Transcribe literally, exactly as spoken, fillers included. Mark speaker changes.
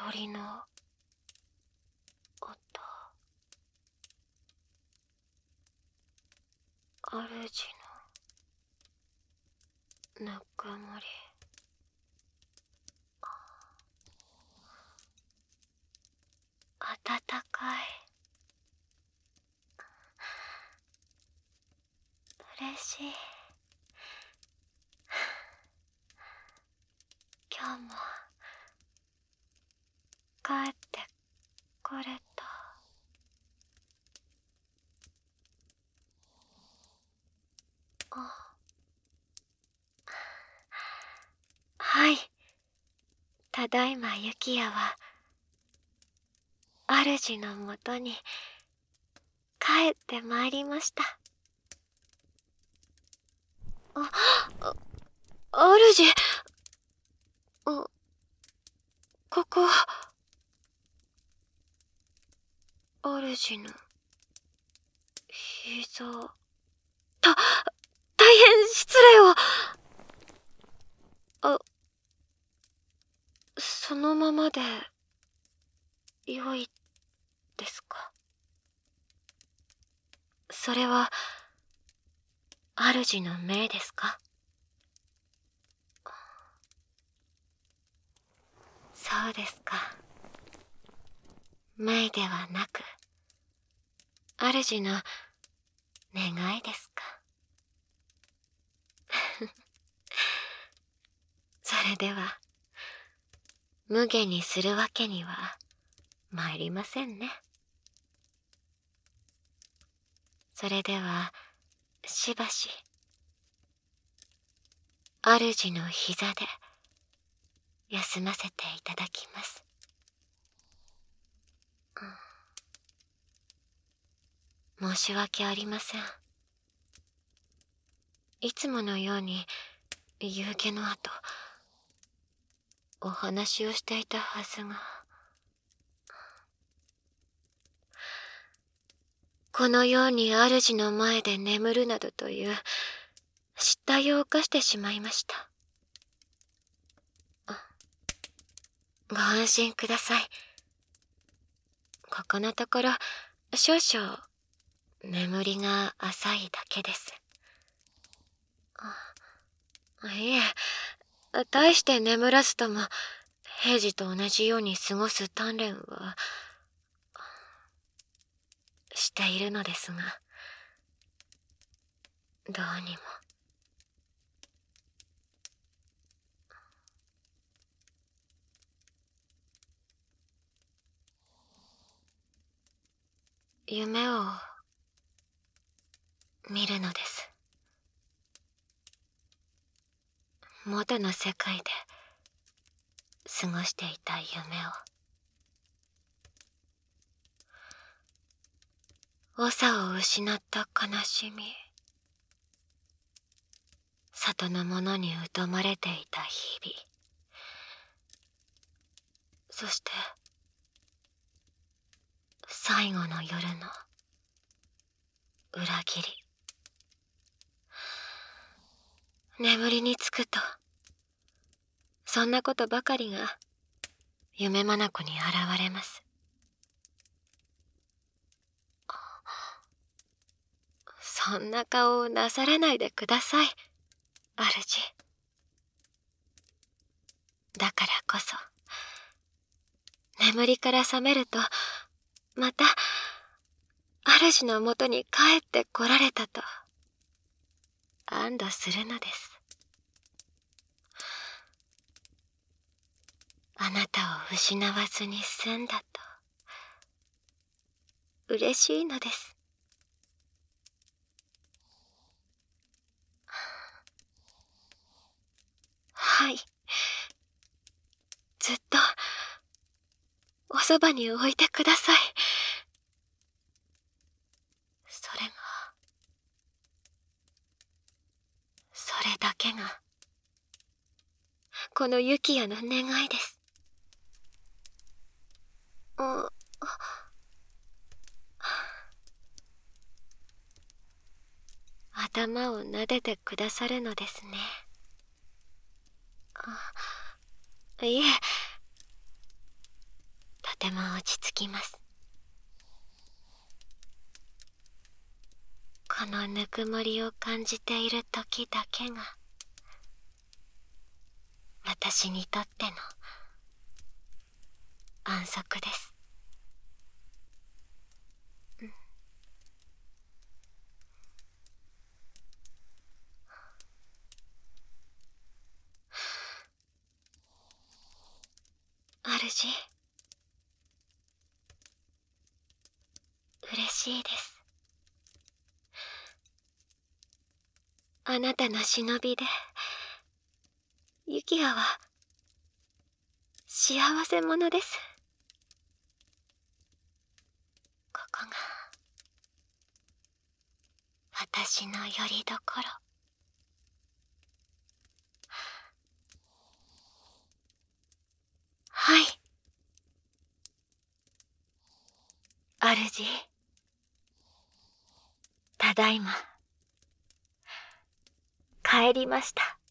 Speaker 1: 鳥の音。主のぬくもり。暖かい。嬉しい。今日も帰ってこれた。あ、はい。ただいまユキヤは主のもとに帰ってまいりました。あ、あ、主。あ、ここは主の膝。た、大変失礼を。あ、そのままで良いですか？それは主の命ですか？そうですか。命ではなく主の願いですか。それでは無下にするわけには参りませんね。それではしばし主の膝で休ませていただきます。うん、申し訳ありません。いつものように夕げの後お話をしていたはずが、このように主の前で眠るなどという失態を犯してしまいました。ご安心ください。ここのところ少々眠りが浅いだけです。いえ、大して眠らずとも平時と同じように過ごす鍛錬はしているのですが、どうにも。夢を見るのです。元の世界で過ごしていた夢を。長を失った悲しみ、里の者に疎まれていた日々、そして最後の夜の裏切り。眠りにつくとそんなことばかりが夢眼に現れます。そんな顔をなさらないでください、主。だからこそ眠りから覚めるとまた主のもとに帰ってこられたと安堵するのです。あなたを失わずに済んだと嬉しいのです。はい、ずっとおそばに置いてください。それがそれだけがこのユキヤの願いです。あ、頭を撫でてくださるのですね。あ、いえ、 とても落ち着きます。このぬくもりを感じている時だけが私にとっての安息です。主、嬉しいです。あなたの忍びでユキアは幸せ者です。ここが私の拠り所。はい、主。ただいま帰りました。